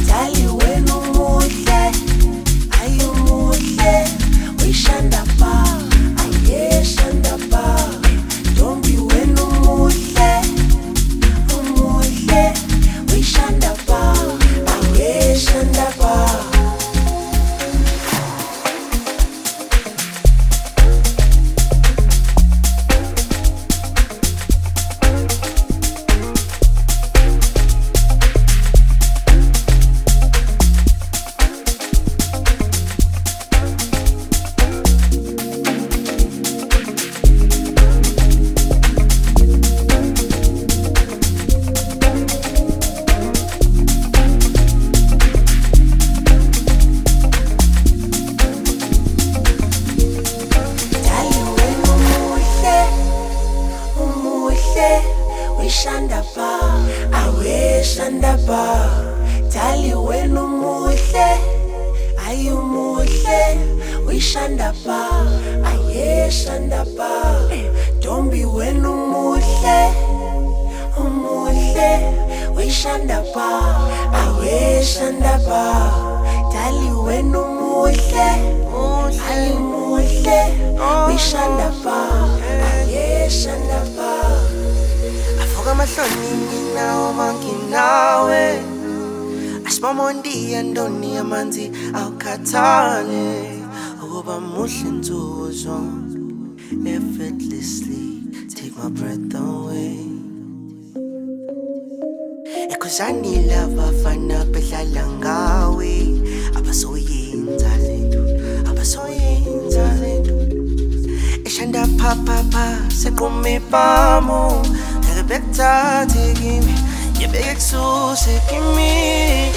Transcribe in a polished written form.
Dali wena umuhle, ayumuhle, uyishanda pa, ayeshanda pa. Ntombi wena umuhle, umuhle, uyishanda pa, ayeshanda pa. Shanda pa, awe shanda pa. Dali wena umuhle, ayumuhle, uyishanda pa, aye shanda pa. Ntombi wena umuhle, umuhle, uyishanda pa, awe shanda pa. Dali wena umuhle, ayumuhle, uyishanda pa, aye shanda pa. Amahloni nginawo manginawe Asibamondi andoni amanzi awukhathale Ukuba muhle nsuku zonke effortlessly take my breath away Ekhuzani labafana bedlala ngawe Abasoyenza lento Eshanda pa pa pa sequme pamo Better take me, you beg so sick in me.